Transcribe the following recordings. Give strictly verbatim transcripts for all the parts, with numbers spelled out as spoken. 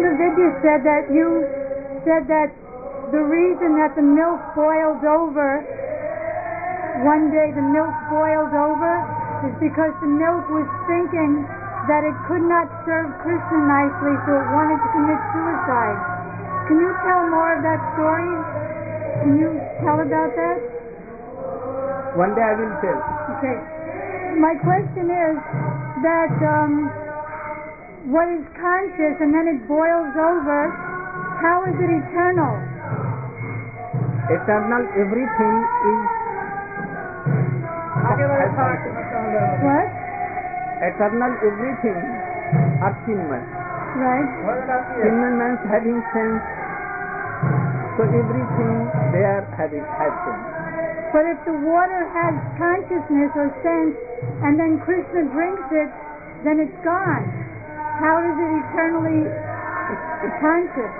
Krishna Vidya said that you said that the reason that the milk boiled over, one day the milk boiled over, is because the milk was thinking that it could not serve Krishna nicely, so it wanted to commit suicide. Can you tell more of that story? Can you tell about that? One day I will tell. Okay. My question is that um, what is conscious and then it boils over, how is it eternal? Eternal, everything is... What? Eternal, everything are Chinmay. Right. Chinmay means having sense. So everything they are having has sense. But if the water has consciousness or sense and then Krishna drinks it, then it's gone. How is it eternally conscious?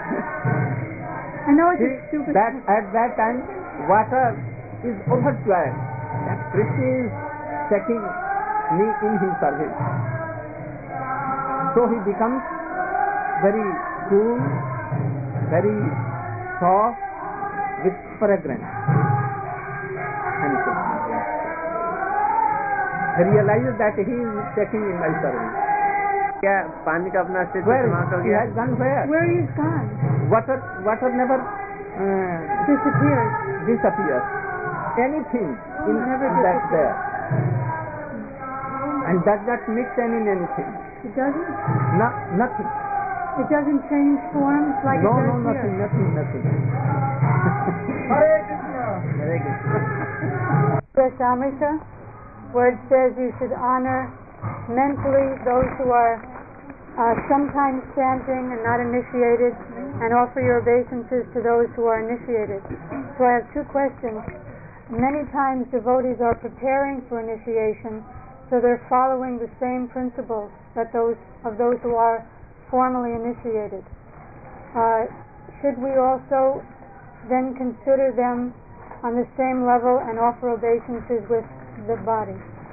I know it's See, a stupid that at that time water is overjoyed that Krishna is taking me in his service. So he becomes very cool, very soft, with fragrance. He realizes that he is taking in my service. क्या पानी का अपना अस्तित्व Where समाप्त हो he गया? has gone where? Where he's gone. Water, water never uh, Disappears. disappears. Anything in Never that disappears. there, and does not mix any in anything. It doesn't? No, nothing. It doesn't change forms like No, it does no, nothing, here? nothing, nothing. Hare Krishna. Hare Krishna. Samrita, where it says you should honor mentally those who are uh, sometimes chanting and not initiated, and offer your obeisances to those who are initiated. So I have two questions. Many times devotees are preparing for initiation, so they're following the same principles that those of those who are formally initiated. Uh, should we also then consider them on the same level and offer obeisances with the body?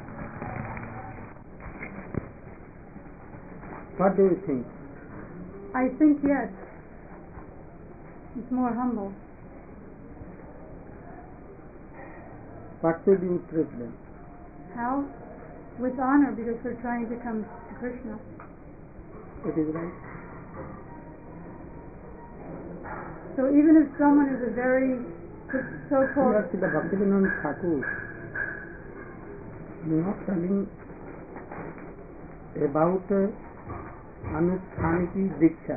What do you think? I think yes. It's more humble. What should you treat them? How? With honor, because we're trying to come to Krishna. It is right. So even if someone is a very so-called... Yes, the Bhaktivinoda Thakur, you are telling about uh, Anusthaniki Diksha.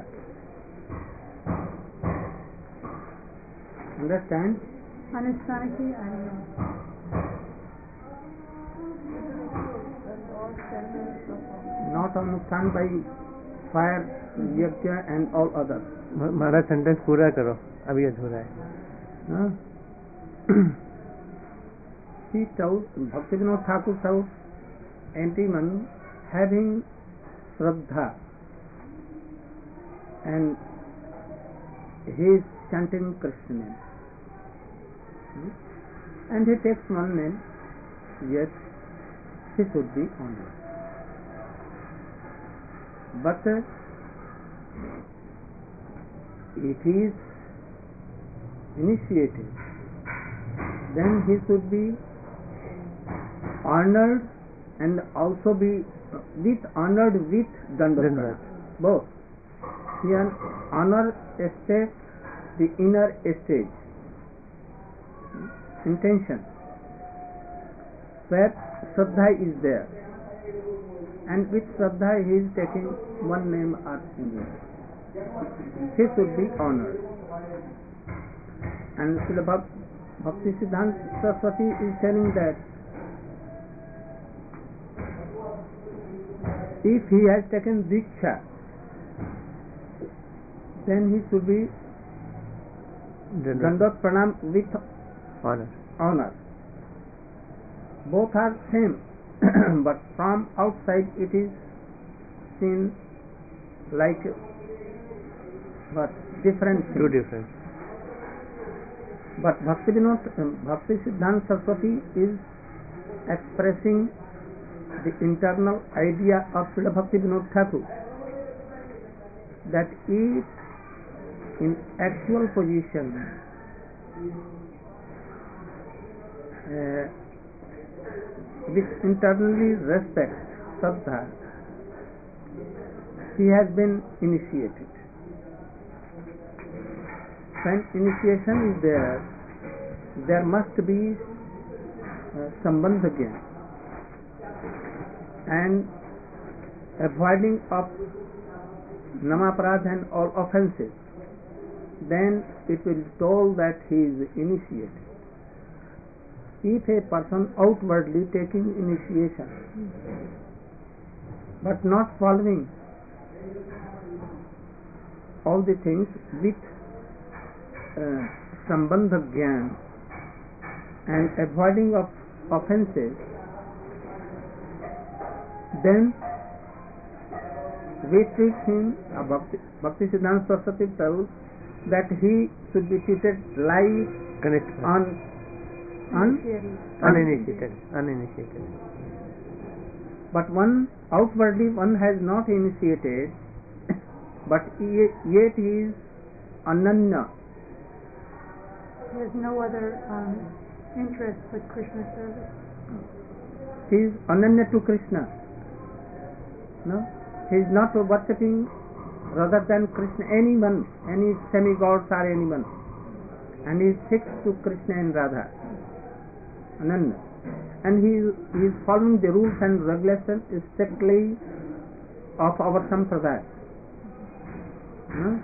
Understand? Anusthaniki? I don't know. Not Anusthan by fire, yajna and all others. हमारा sentence पूरा करो, अभी अधूरा है. Huh? He told, Bhaktivinoda Thakur told, anyone having Shraddha and he is chanting Krishna name, hmm? and he takes one name, yes, he should be honored. But uh, if he is initiated, then he should be honored and also be with honored with Dandavata. Both. Here honor stage, the inner stage, intention, where Shraddha is there, and with Shraddha he is taking one name or single. He should be honored. And Srila Bhakti Siddhanta Saraswati is telling that if he has taken Diksha, then he should be Dandavat Pranam with honor. honor. Both are same, but from outside it is seen like what different things. Two different. But Bhakti Vinod, Bhakti Siddhanta Saraswati is expressing the internal idea of Srila Bhakti Vinod Thakur, that is in actual position uh, which internally respects Saddha, he has been initiated. When initiation is there, there must be uh, sambandha jnana and avoiding of namaparad and all offenses. Then it will be told that he is initiated. If a person outwardly taking initiation but not following all the things with uh, sambandha jnana and avoiding of offenses, then we treat him, uh, Bhakti, Bhakti Siddhanta Saraswati tells that he should be treated like un, un, uninitiated. Uninitiated. But one outwardly one has not initiated, but yet he is ananya. He has no other um, interest but Krishna service. He is ananya to Krishna. No, he is not worshipping rather than Krishna anyone, any semi-gods or anyone, and he is fixed to Krishna and Radha, Ananda, and he, he is following the rules and regulations strictly of our sampradaya, no?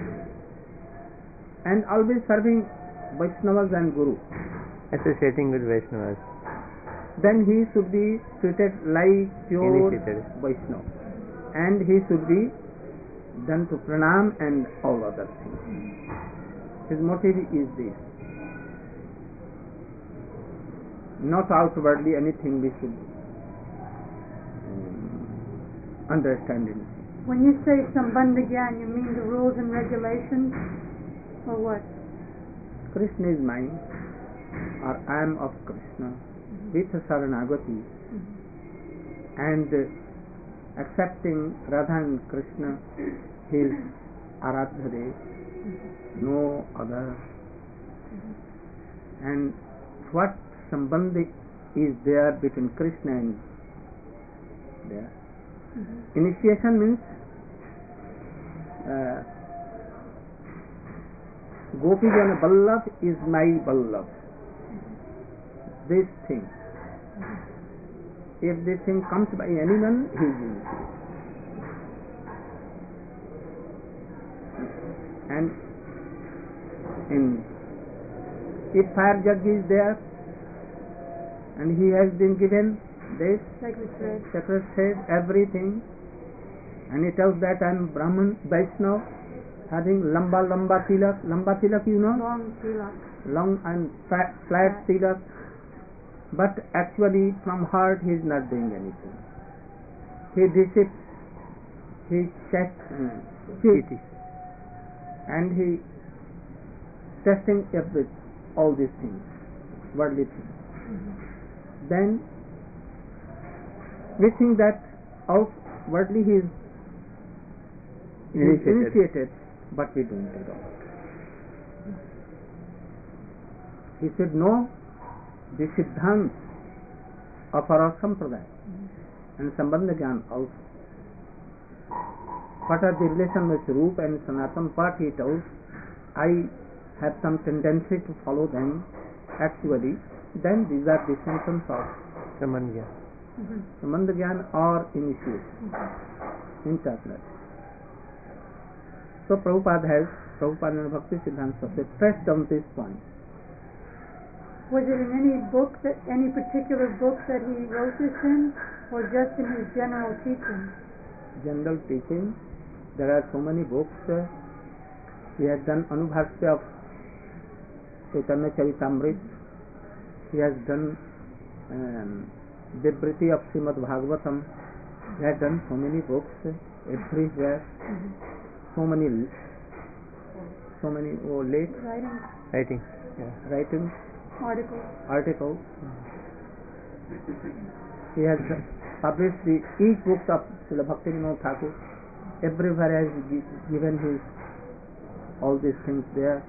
And always serving Vaishnavas and Guru, associating with Vaishnavas. Then he should be treated like pure Initiated. Vaishnava, and he should be done to pranam and all other things. His motive is this. Not outwardly anything we should um, understand in. When you say sambandha jnana, you mean the rules and regulations, or what? Krishna is mine, or I am of Krishna, with Saranagati, mm-hmm. and uh, accepting Radha and Krishna, his Aradhya Dev, mm-hmm. no other. Mm-hmm. And what sambandha is there between Krishna and there? Mm-hmm. Initiation means uh, Gopijana Vallabh is my Vallabh. Mm-hmm. This thing. Mm-hmm. If this thing comes by anyone, he is initiated. And in if fire jug is there and he has been given this sacred thread, sacred thread, everything, and he tells that I am Brahman Vaishnava, having lamba lamba tilak, lamba tilak you know, long tilak, long and fat, flat tilak, but actually from heart he is not doing anything. He deceives, he checks, uh, cheats, and he testing up with all these things, worldly things. Mm-hmm. Then we think that outwardly he is initiated. initiated, but we don't at all. He should know the siddhant of our sampradaya, mm-hmm. and sambandha jnana also. What are the relation with Rupa and Sanatana? Part he tells, I have some tendency to follow them actually, then these are the symptoms of Sambandha. Mm-hmm. Sambandha jnana or initiation, mm-hmm. internally. So Prabhupada has, Prabhupada and Bhakti Siddhanta Saraswati pressed on this point. Was it in any book, that any particular book that he wrote this in, or just in his general teaching? General teaching. There are so many books. Uh, he has done Anubhasya of Chaitanya Charitamrita. He has done um, Vibriti of Srimad Bhagavatam. He has done so many books uh, everywhere. Mm-hmm. So many, so many oh, late writing, writing, yeah, writing, articles. Articles. Mm-hmm. He has published the each book of Srila Bhaktivinoda Thakur. everywhere has gi- given his all these things there.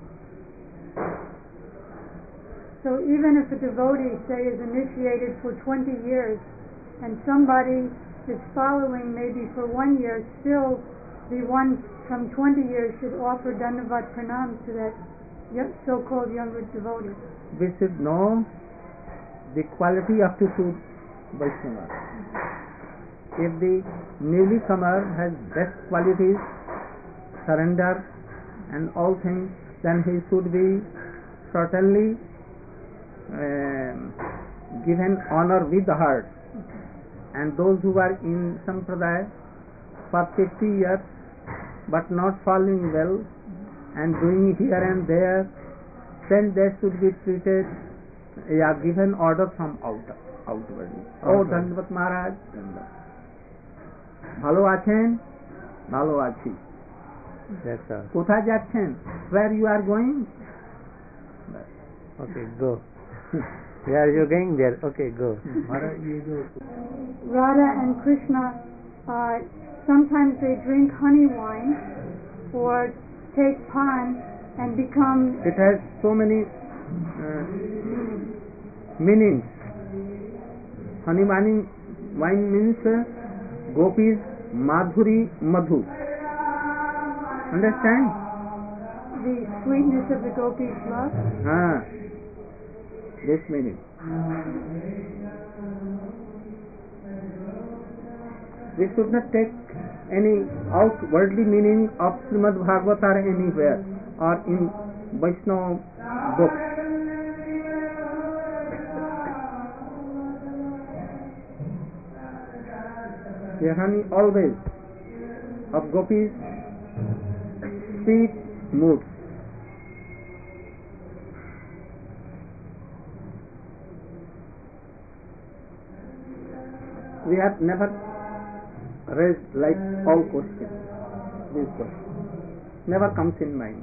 So even if a devotee, say, is initiated for twenty years, and somebody is following maybe for one year, still the one from twenty years should offer Dandavat Pranam to that y- so-called younger devotee. We should know the quality of the true Vaishnava. If the newly comer has best qualities, surrender and all things, then he should be certainly um, given honor with the heart. And those who are in Sampradaya for fifty years but not following well and doing here and there, then they should be treated, yeah, given order from out, outwardly. Oh, Dandavat Maharaj, Dandavat. ভালো আছেন? ভালো আছি। That's all. কোথায় যাচ্ছেন? Where you are going? Okay, go. Where are you going? There. Okay, go. Radha and Krishna, uh, sometimes they drink honey wine or take pan and become... It has so many uh, meanings. Honey wine, wine means uh, gopis, madhuri, madhu. Understand? The sweetness of the gopis' love. Ah, this meaning. We should not take any outwardly meaning of Srimad Bhagavatam anywhere or in Vaishnava books. The honey always of gopis, sweet moods. We have never raised like all questions. This question never comes in mind.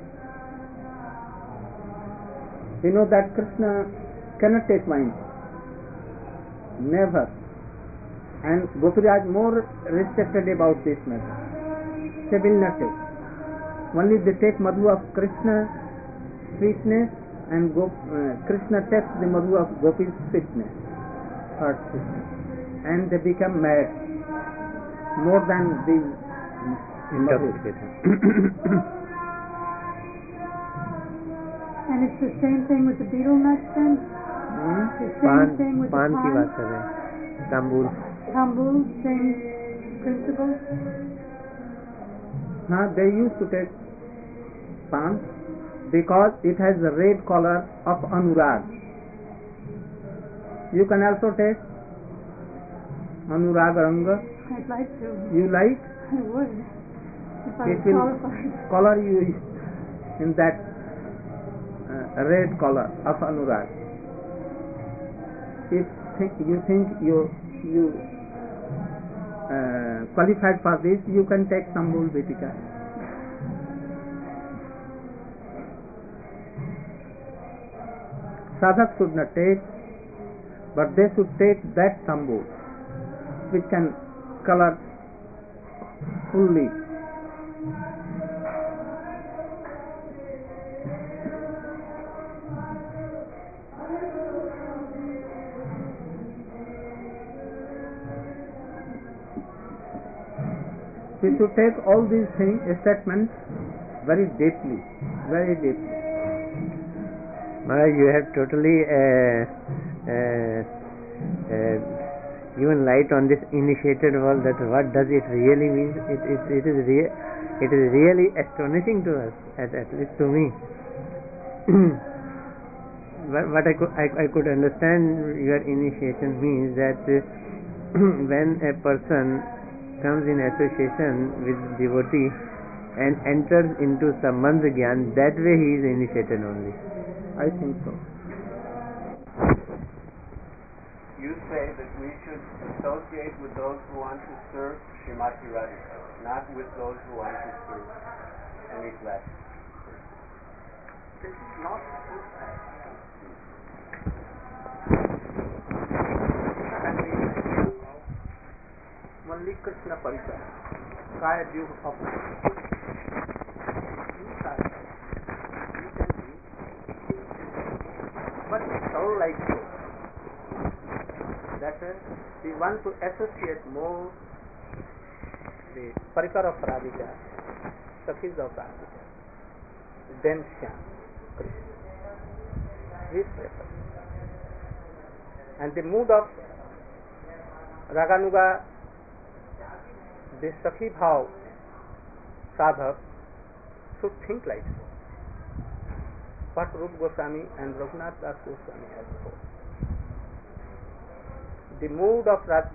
We know that Krishna cannot take wine. Never. And Gopiraj more restricted about this matter. They will not take. Only they take madhu of Krishna sweetness, and Gop, uh, Krishna takes the madhu of Gopi's sweetness, heart sweetness, and they become mad more than the Intoxicated. And it's the same thing with the betel nuts then? Hmm? The same Pan, thing with pan the की pan? बात कर रहे हैं. Tambul. Tambul, same principle? Huh, they used to take pan because it has the red color of anurag. You can also take anurag ranga. I'd like to. You like? I would. If I It was will qualified. color you in that uh, red color of anurag. If think, you think you you uh, qualified for this, you can take Sambul Vetika. Sadhak should not take, but they should take that Sambul which can color fully. We should take all these things, statements, very deeply, very deeply. Maharaj, you have totally uh, uh, uh, given light on this initiated world. That what does it really mean? It, it, it is rea- it is really astonishing to us, at, at least to me. What, what I, could, I, I could understand your initiation means that uh, when a person comes in association with devotee and enters into Sambandh Gyan, that way he is initiated only. I think so. You say that we should associate with those who want to serve Srimati Radhika, not with those who want to serve any class. This is not true. Only Krishna Parisa. Kaya view of but it's all like so that uh, we want to associate more the parikar of Radhika, Sakhis of Radhika, then Shyam, Krishna. This prefer. And the mood of Raganuga, the Sakhi Bhav sadhak should think like so. What Rupa Goswami and Raghunath Das Goswami has told. The mood of uh,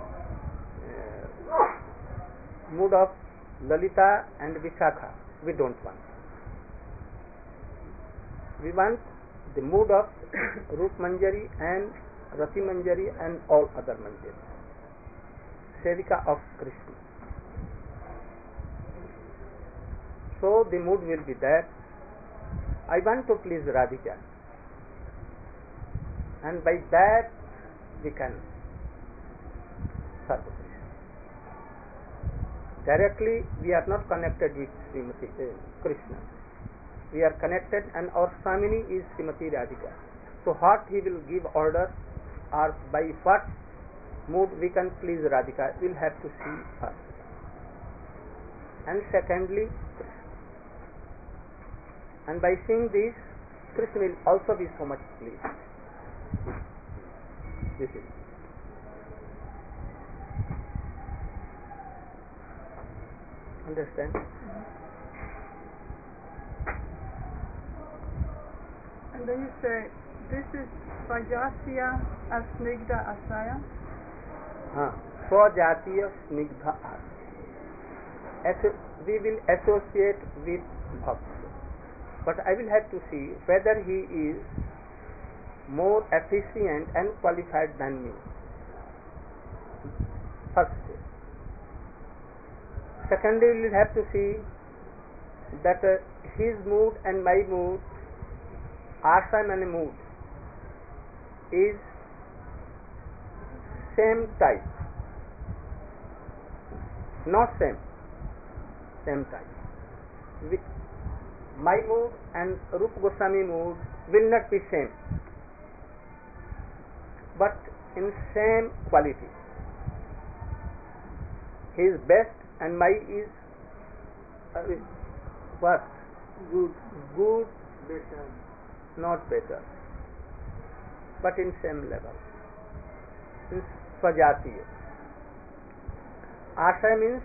mood of Lalita and Vishakha we don't want. We want the mood of Rup Manjari and Rati Manjari and all other Manjari. Sevika of Krishna. So the mood will be that I want to please Radhika, and by that we can serve Krishna. Directly we are not connected with Srimati uh, Krishna. We are connected, and our Swamini is Srimati Radhika. So what he will give order, or by what mood we can please Radhika, we'll have to see first. And secondly, Krishna. And by seeing this, Krishna will also be so much pleased. This is. Understand? And then you say, this is Svajatiya Asnigdha Asaya. Huh. Swajatiya Snigdha Asaya. We will associate with Bhakti. But I will have to see whether he is more efficient and qualified than me. First. Secondly, we will have to see that uh, his mood and my mood, ashram and mood, is same type. Not same. Same type. With my mood and Rupa Goswami mood will not be same, but in same quality. His best and my is uh, what? Good. Good. Better. Not better, but in same level. In Svajatiya. Asha means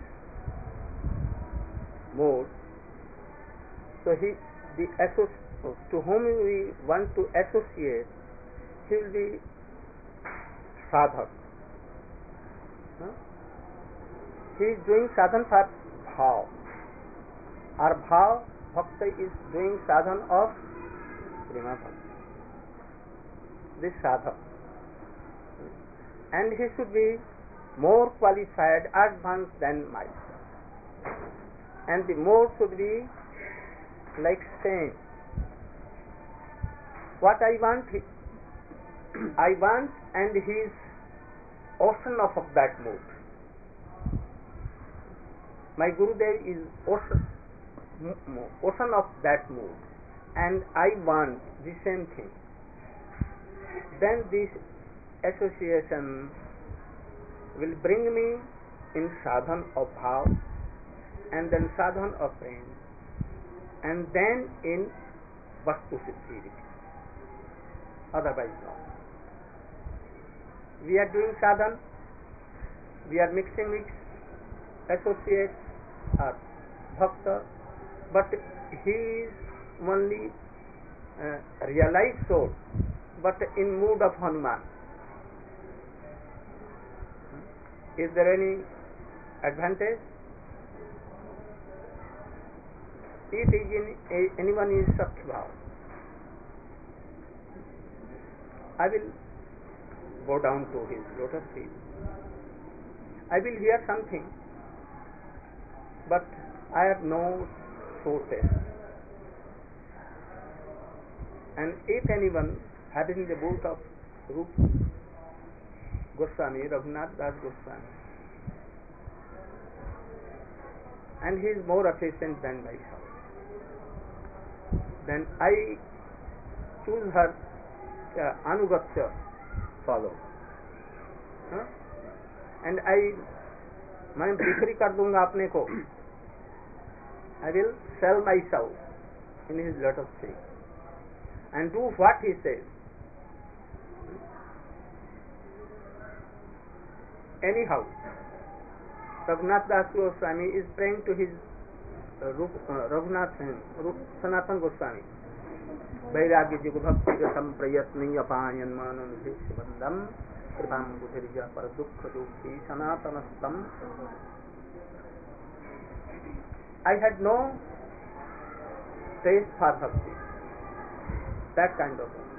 mood. So he, the associ- to whom we want to associate, he will be sadhak. No? He is doing sadhan for bhav. Our bhav, bhakta is doing sadhan of prema bhakti. This sadhak. And he should be more qualified, advanced than myself. And the more should be like same. What I want, I want, and he is ocean of, of that mood. My Gurudev is ocean, ocean of that mood, and I want the same thing. Then this association will bring me in sadhan of bhav, and then sadhan of prem, and then in vastu siddhi. Otherwise not. We are doing sadhan, we are mixing with associates or bhakta, but he is only uh, realized soul, but in mood of Hanuman. Is there any advantage? If in, a, anyone is Sakhya, I will go down to his lotus feet. I will hear something, but I have no soul taste. And if anyone having the boot of Rupa Goswami, Raghunath Das Goswami, and he is more efficient than myself, then I choose her uh, anugatya follow, huh? and I मैं बिक्री कर दूंगा अपने को. I will sell myself in his lotus feet and do what he says. Anyhow, Raghunath Das Goswami is praying to his uh, Rup, uh, Raghunath uh, Sanatan Goswami. वैराग्य जी को भक्ति रसम प्रयत्न अपायन माननुदेश बंदम कृपाम बुधिर्य पर दुख दुखी सनातनस्तम. I had no taste for bhakti, that kind of thing.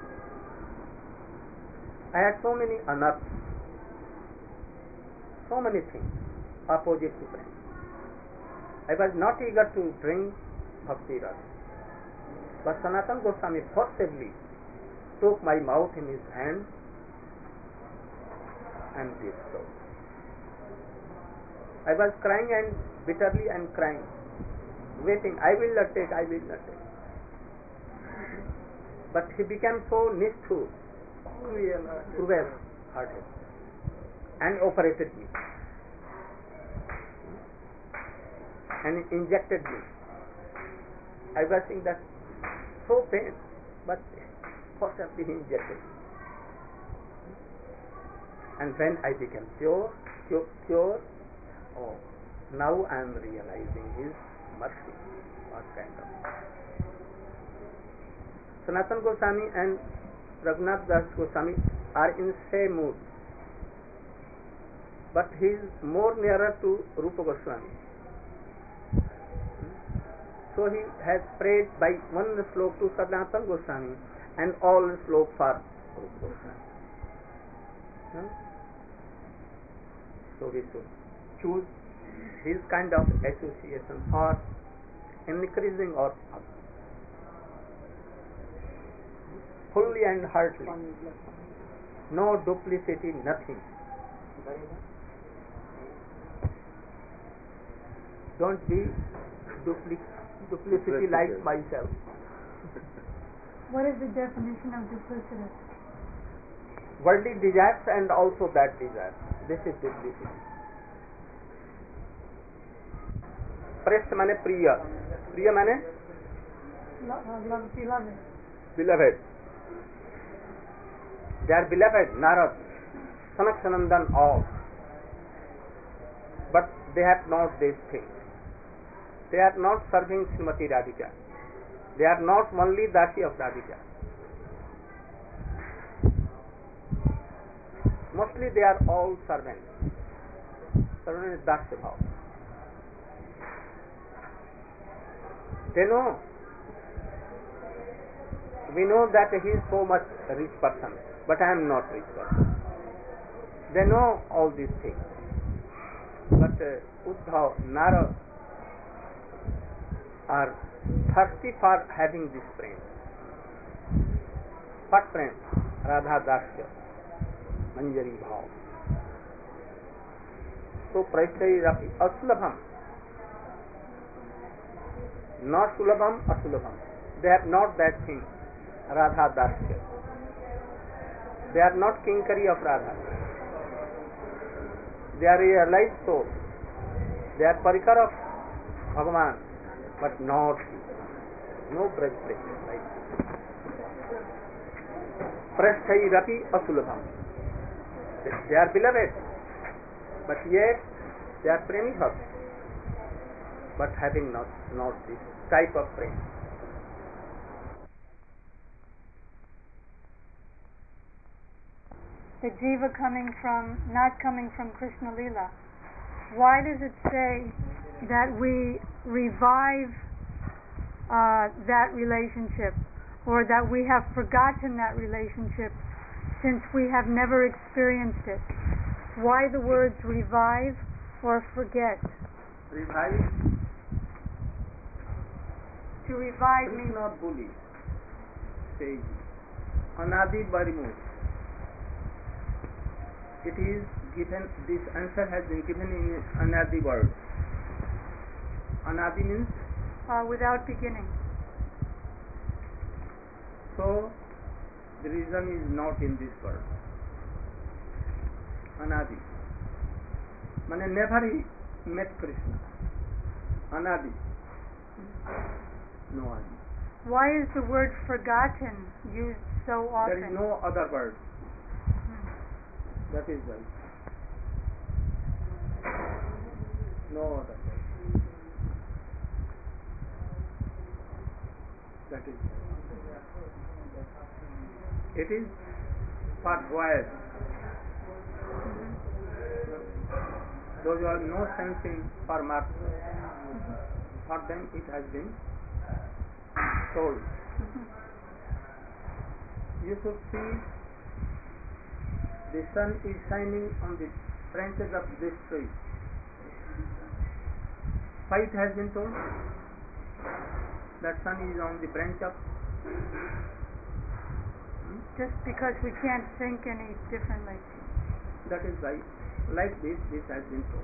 I had so many anarthas, so many things opposite to prema. I was not eager to drink bhakti rasa. But Sanatana Goswami forcibly took my mouth in his hand and did so. I was crying and bitterly and crying, waiting, I will not take, I will not take. But he became so nishthur, cruel hearted, and operated me and injected me. I was saying that so pain, but forcibly he injected me. And when I became pure, pure, pure, oh, now I am realizing his mercy. What kind of Sanatana Goswami and Raghunath Das Goswami are in same mood, but he is more nearer to Rupa Goswami. So he has prayed by one slok to Sanatana Goswami and all slok for Rupa Goswami. Hmm? So we should choose his kind of association for increasing our bhakti. Fully and heartily. No duplicity, nothing. Don't be duplic duplicity like myself. What is the definition of duplicity? Worldly desires and also that desire. This is duplicity. Prest mane priya. Priya mane? Love, love, beloved. Beloved. They are beloved, Narad, Sanak Sanandan, all. But they have not these things. They are not serving Srimati Radhika. They are not only Dasi of Radhika. Mostly they are all servants. Servant is Dasya Bhav. They know, we know that he is so much rich person, but I am not rich person. They know all these things. But uh, Uddhav, Narad are thirsty for having this prem. What prem? Radha Dasya, Manjari Bhav. So Praishtai Rapi Asulabham. Not Sulabham, Asulabham. They have not that thing, Radha Dasya. They are not Kinkari of Radha. They are realized souls. They are Parikar of Bhagavan, but not no bread place like Prasthai Rapi Asulabham. They are beloved, but yet they are premi bhakt, but having not not this type of prem. The jiva coming from, not coming from Krishna Lila. Why does it say that we revive uh, that relationship, or that we have forgotten that relationship since we have never experienced it? Why the words revive or forget? Revive. To revive means Krishna Buli. Say Anadi Barimu. It is given, this answer has been given in Anadi word. Anadi means uh, without beginning. so the reason is not in this word. Anadi. Mane never he met Krishna. Anadi. No Adi. Why is the word forgotten used so often? There is no other word. Hmm. That is why. No other word. That is why. It is for boys. Those who have no sense in for marks, for them it has been told. You should see the sun is shining on the branches of this tree. Why it has been told that sun is on the branch of? Hmm? Just because we can't think any differently. That is why, like this, this has been told.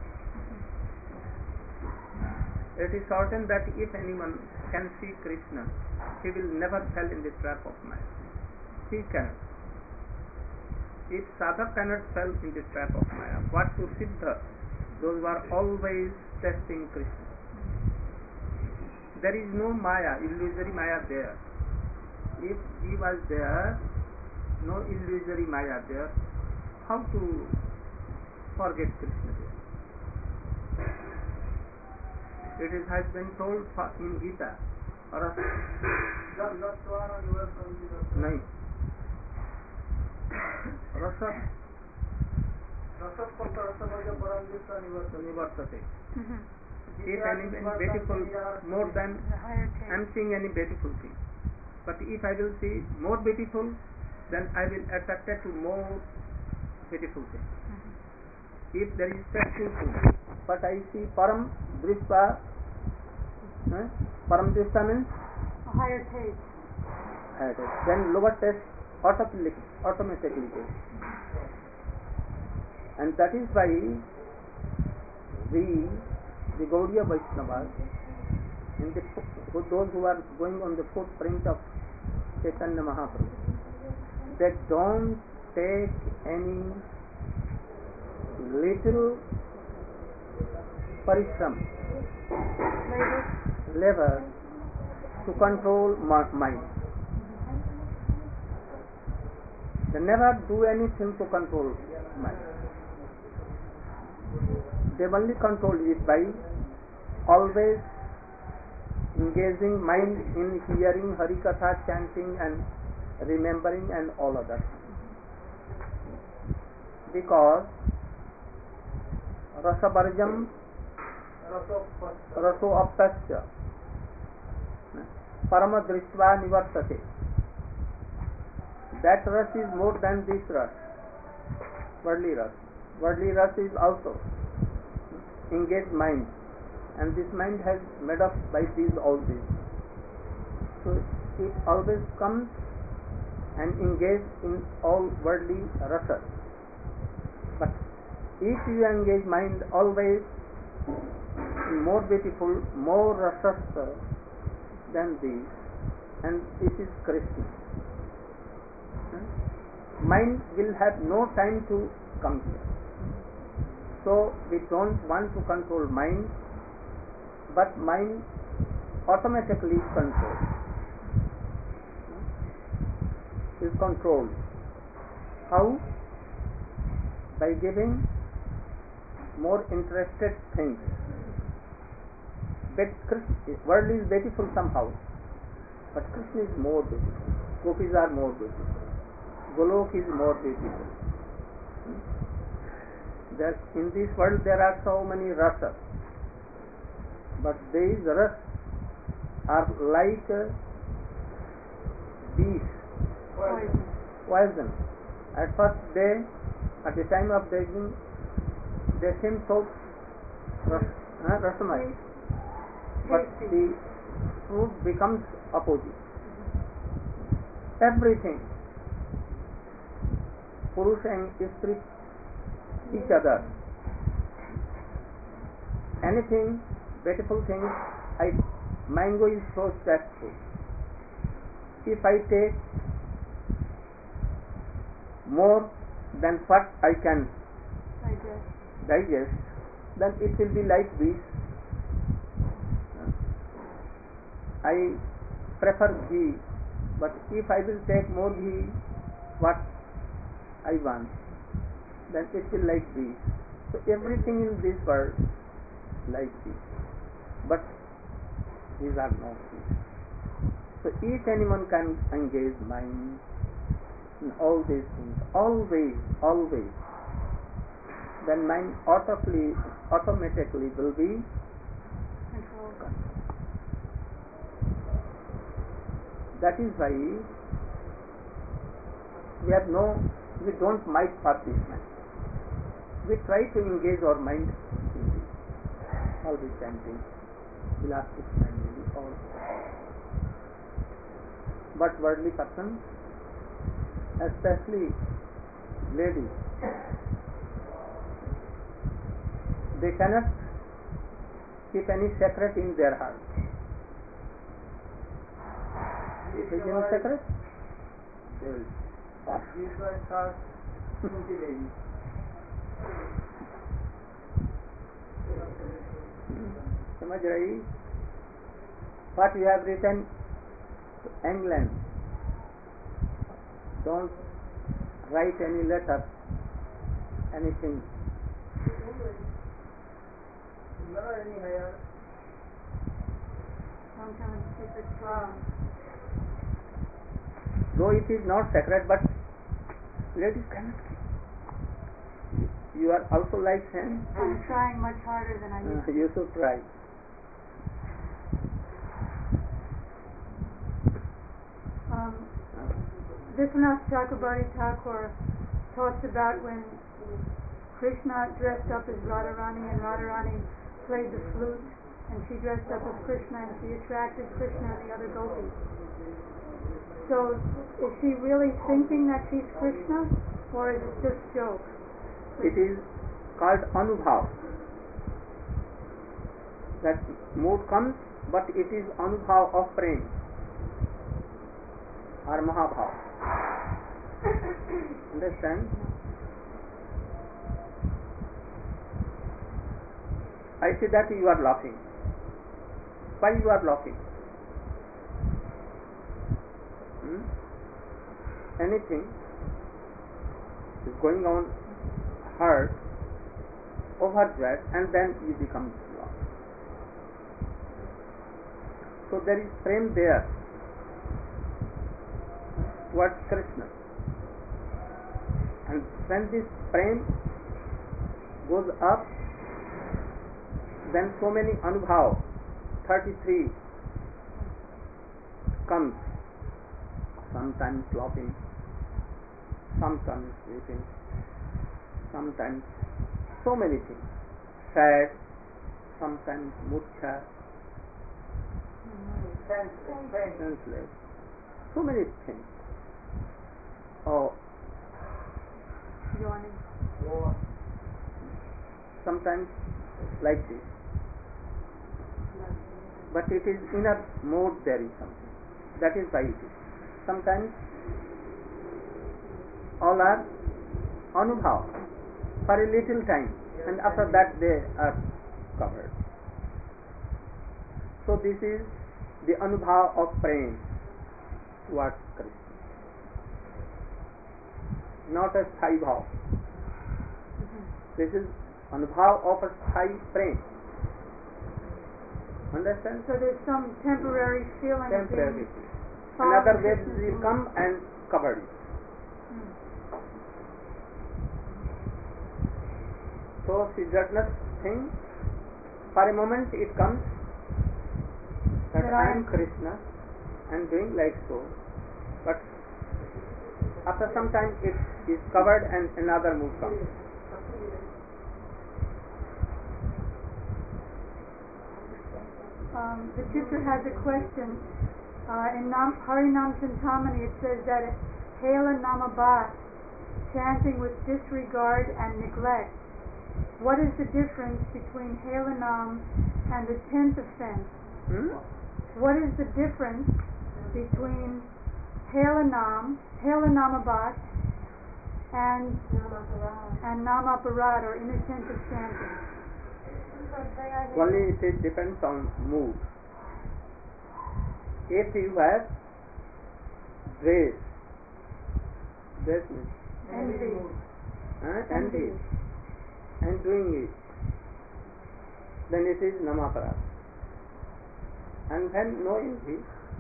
It is certain that if anyone can see Krishna, he will never fall in the trap of Maya. He cannot. If sadhak cannot fall in the trap of Maya, what to siddha? Those who are always testing Krishna. There is no Maya, illusory Maya there. If he was there, no illusory Maya there, how to forget Krishna there? It is, has been told in Gita. Ras nahi. Rasa nivartate. Mhm. If anything beautiful more than The higher taste. I am seeing any beautiful thing, but if I will see more beautiful, then I will attracted to more beautiful thing. Mhm. If there is tasteful food, but I see param drishpa, eh? param drishpa means A higher taste. higher taste. Then lower taste automatically automatically goes. And that is why we, the Gaudiya Vaishnavas, and the, those who are going on the footprint of Chaitanya Mahaprabhu, they don't take any little parishram, Labor. labor to control ma- mind. They never do anything to control mind. They only control it by always engaging mind in hearing Harikatha, chanting and remembering and all other things. Because rasa barjam raso aptasya parama drishva nivartate. That ras is more than this ras, worldly ras. Worldly ras is also engaged mind, and this mind has made up by these all these. So it always comes and engage in all worldly rasas. But if you engage mind always in more beautiful, more rasas than these, and this is Krishna, mind will have no time to come here. So we don't want to control mind, but mind automatically is controlled. Is controlled. How? By giving more interested things. But Krishna, world is beautiful somehow, but Krishna is more beautiful. Gopis are more beautiful. Golok is more beautiful. That in this world there are so many rasas, but these rasas are like uh, bees, Poison. poison. At first they, at the time of baking, they seem so ras, uh, rasamai, but Tasty. the fruit becomes opposite. Everything, Purush and Stri, each other. Anything beautiful thing. I mango is so stressful. If I take more than what I can Digest. digest, then it will be like this. I prefer ghee, but if I will take more ghee, what I want, then it will like this. So everything in this world like this, but these are not this. So each anyone can engage mind in all these things, always, always. Then mind automatically, automatically will be Control. That is why we have no, we don't mind for this mind. We try to engage our mind in this, all these chanting, elastic chanting, all. But worldly person, especially ladies, they cannot keep any secret in their heart. If it is in secret, they will stop. समझ रही? What you have written to England, don't write any letter, anything. Sometimes keep it strong. Though it is not sacred, but ladies cannot keep. You are also like him. I'm trying much harder than I used Uh, you should try. Um, Vishwanath Chakrabarti Thakur talks about when Krishna dressed up as Radharani and Radharani played the flute and she dressed up as Krishna and she attracted Krishna and the other gopis. So is she really thinking that she's Krishna or is it just joke? It is called Anubhav. That mood comes, but it is Anubhav of prem or Mahabhav. Understand? I see that you are laughing. Why you are laughing? Hmm? Anything is going on hurt, overjoyed, and then you become lost. So there is prem there towards Krishna. And when this prem goes up, then so many anubhav, thirty-three, comes. Sometimes laughing, sometimes weeping, sometimes so many things. Sad, sometimes murcha, senseless, so many things. Oh, Yawning. sometimes like this. But it is inner mode, there is something. That is why it is. Sometimes all are anubhav for a little time, and after that they are covered. So this is the anubhav of prem towards Krishna, not a sthai bhav. This is anubhav of a sthai prem. Understand? So there's some temporary feeling of Temporary. being Another followed wave Krishna's will come and cover it. Hmm. So she does not think. For a moment it comes that That I I am am Krishna and doing like so. But after some time it is covered and another mood comes. Um, the teacher has a question. Uh, in Nam, Harinam Chintamani it says that Hela Namabhat, chanting with disregard and neglect. What is the difference between Hela Nam and the tenth offense. Hmm? What is the difference between Helanam, Helanamabat, and and Namaparad or inattentive chanting? Only it depends on mood. If you have grace, grace means Envy. uh, envy, and doing it, then it is Namaparad. And when no envy,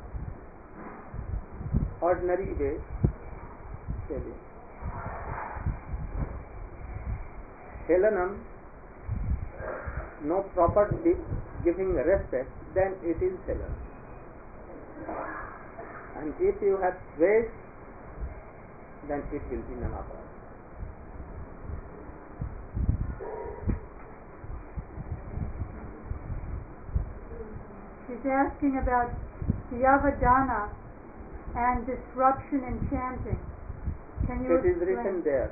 ordinary way, maybe. Helanam, no proper giving respect, then it is Helanam. And if you have grace, then it will be Namaparad. She's asking about Yavadana and disruption in chanting. Can you It is explain? written there.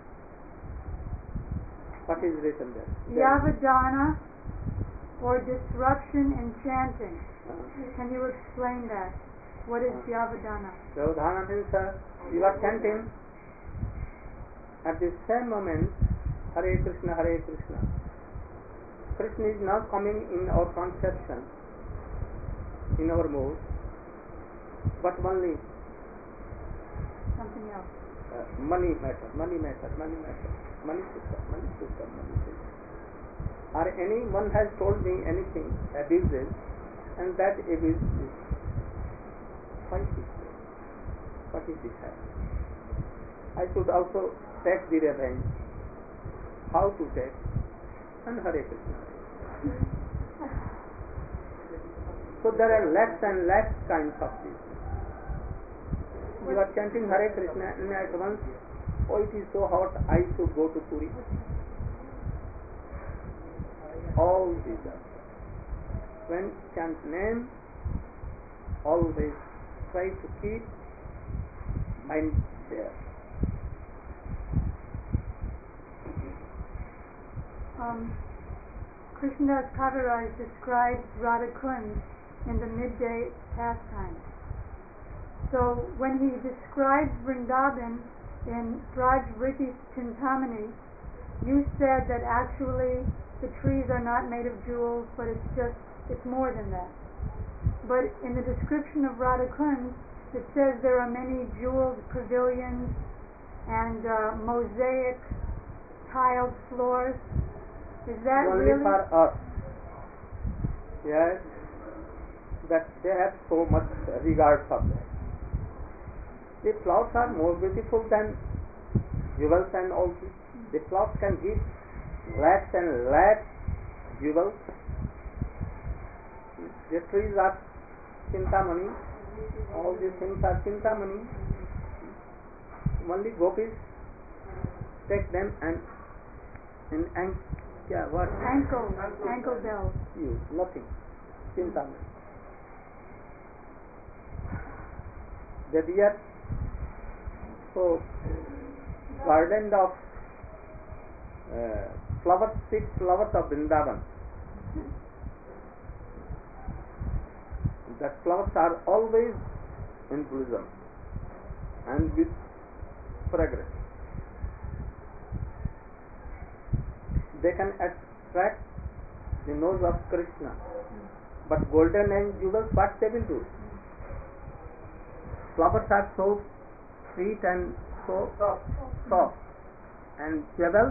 What is written there? There. Yavadana or disruption in chanting. Uh, Can you explain that? What is Uh. Yavadana? Yavadana means uh, you are chanting at the same moment Hare Krishna, Hare Krishna. Krishna is not coming in our conception, in our mood, but only Something else. uh, money matter, money matter, money matter, money system, money system, money system. Or anyone has told me anything, abuses, and that abuse is why is this? What is this happening? I should also take the revenge. How to take? And Hare Krishna. So there are less and less kinds of this. You are chanting Hare Krishna and at once, oh it is so hot, I should go to Puri. All these are. When chant name, always try to keep mind there. Um, Krishnadas Kaviraj describes Radha Kund in the midday pastime. So when he describes Vrindavan in Braj Vriti Chintamani, you said that actually the trees are not made of jewels, but it's just, it's more than that. But in the description of Radha Kund, it says there are many jeweled pavilions and uh, mosaic tiled floors. Is that Only really? for us. Yes, that they have so much regard for that. The flowers are more beautiful than jewels and all this. The flowers can give lakhs and lakhs jewels. The trees are Chintamani. All these things are Chintamani. Only gopis take them and in and yeah, what? Ankle, ankle bells. Use nothing. Chintamani. The dear so garden of uh, flowers, six flowers of Vrindavan. That flowers are always in blossom and with fragrance. They can attract the nose of Krishna. But golden and jewels, what they will do? Flowers are so sweet and so soft. And jewels,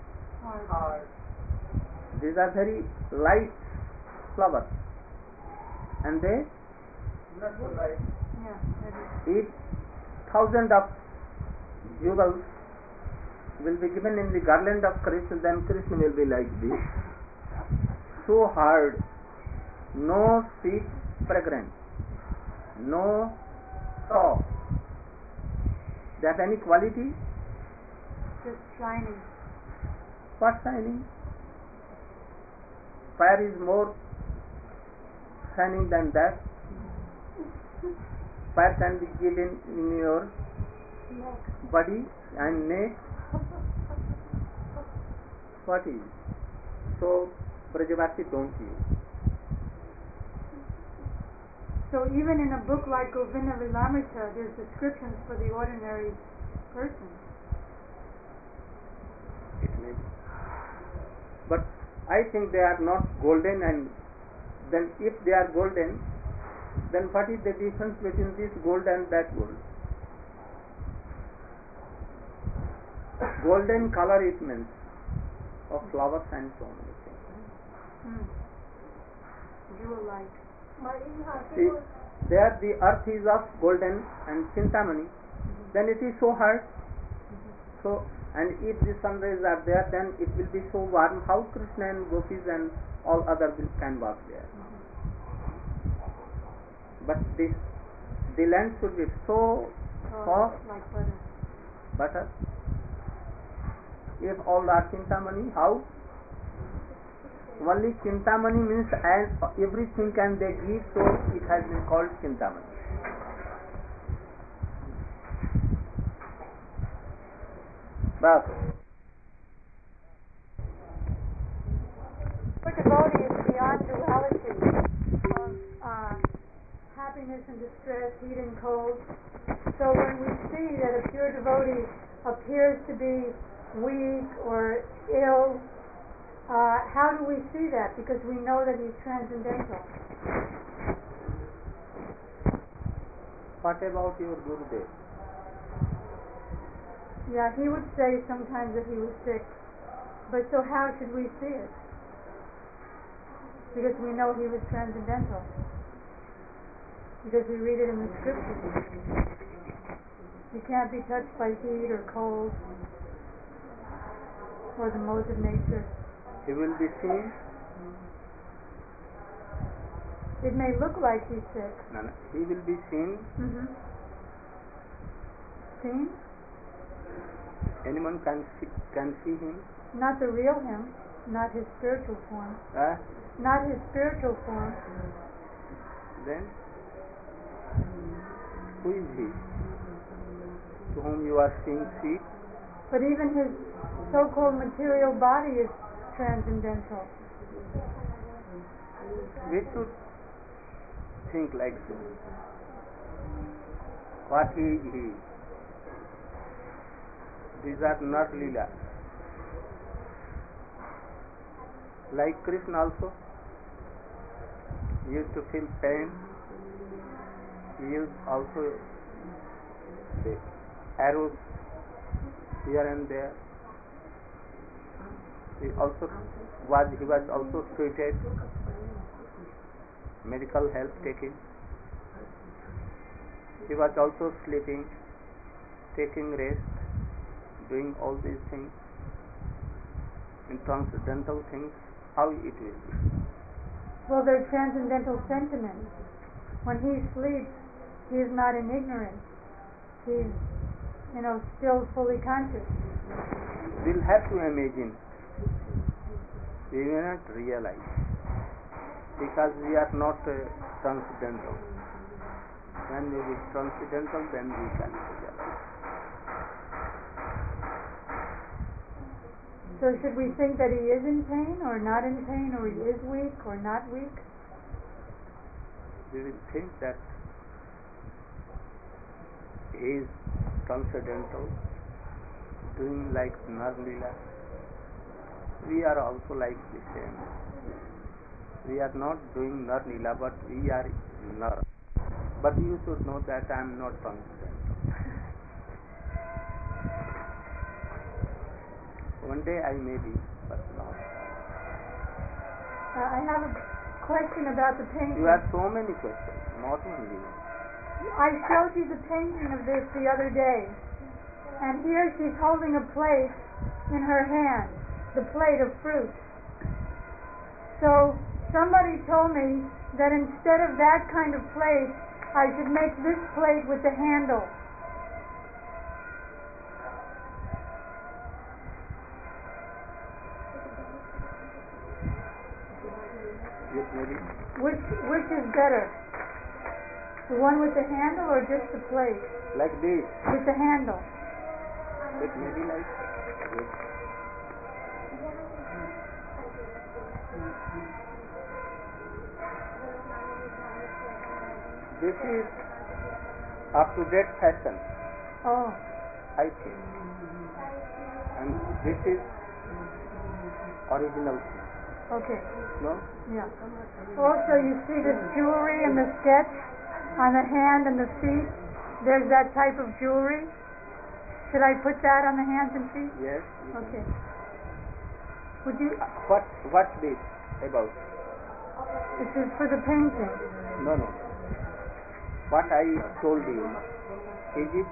these are very light flowers. And they Yeah, that is. if thousand of jewels will be given in the garland of Krishna, then Krishna will be like this. So hard, no sweet fragrance, no soft. They have any quality? Just shining. What shining? Fire is more shining than that. Fire can be given in your body and neck. What is? So, Brajavasi don't use. So even in a book like Govinda Lilamrita, there's descriptions for the ordinary person. It may be. But I think they are not golden, and then if they are golden, then what is the difference between this gold and that gold? Golden color it means of flowers and so on. Hmm. Jewel-like. See, there the earth is of golden and Chintamani, then it is so hard. So, and if the sun rays are there, then it will be so warm. How Krishna and Gopis and all other will can walk there? But this, the land should be so soft, like butter. butter. If all are Chintamani, how? Only Chintamani means and everything can they give, so it has been called Chintamani. But For devotee is beyond duality of uh, happiness and distress, heat and cold. So when we see that a pure devotee appears to be weak or ill, uh, how do we see that? Because we know that he's transcendental. what about your Gurudev? Yeah, he would say sometimes that he was sick. But so how should we see it? Because we know he was transcendental. Because we read it in the scriptures. He can't be touched by heat or cold or the modes of nature. He will be seen. It may look like he's sick. No, no. He will be seen. Mm-hmm. Seen? Anyone can see, can see him. Not the real him, not his spiritual form. Uh, Not his spiritual form. then who is he? To whom you are seeing see? But even his so-called material body is transcendental. We should think like so. What is he? These are not Leela. Like Krishna also, he used to feel pain. He used also the arrows here and there. He also was he was also treated, medical help taking. He was also sleeping, taking rest, doing all these things. In transcendental things, how it will be? Well, they're transcendental sentiments. When he sleeps, he is not in ignorance. He's, you know, still fully conscious. We'll have to imagine. We will not realize. Because we are not uh, transcendental. When we will transcendental, then we can realize. So should we think that he is in pain or not in pain, or he is weak or not weak? We will think that he is transcendental, doing like Narlila. We are also like the same. We are not doing Narlila, but we are Nar. But you should know that I am not transcendental. One day I may be, but not. Uh, I have a question about the painting. You have so many questions, not only one. I showed you the painting of this the other day, and here she's holding a plate in her hand, the plate of fruit. So somebody told me that instead of that kind of plate, I should make this plate with the handle. Yes, maybe. Which which is better? The one with the handle or just the plate? Like this. With the handle. It may be like this. This is up to date fashion, Oh, I think. And this is original thing. okay. No? Yeah. Also, you see this jewelry in the sketch on the hand and the feet. There's that type of jewelry. Should I put that on the hands and feet? Yes. you can. Okay. Would you? What what's this about? This is for the painting. No, no. What I told you, is it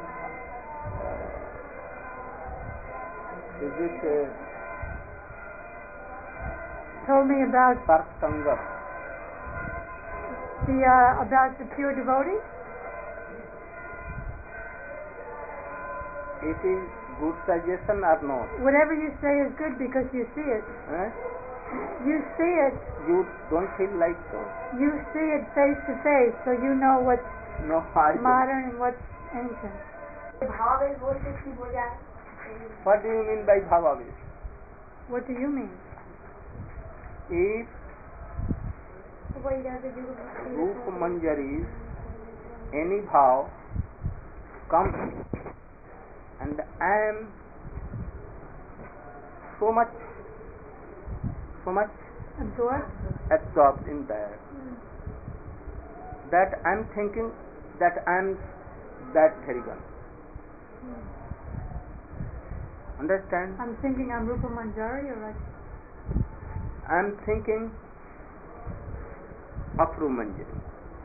is it uh, Told me about Sarpsanga? the uh, about the pure devotee. It is good suggestion or not? Whatever you say is good because you see it. Eh? You see it. You don't feel like so? You see it face to face, so you know what's No, I don't. modern and what's ancient. What do you mean by bhavavis? What do you mean? If Rupa Manjaris, any bhav comes and I am so much, so much Absorbed? absorbed in that, that I am thinking that I am that Therigan. Understand? I'm thinking I'm Rupa Manjari, or I, I am thinking of Rupa Manjari.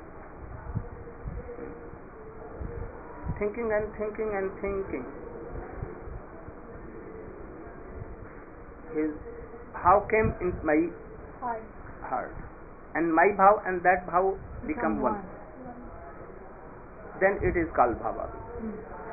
Thinking and thinking and thinking. His how came in my I heart, and my bhav and that bhav become one. Then it is called bhava. Mm.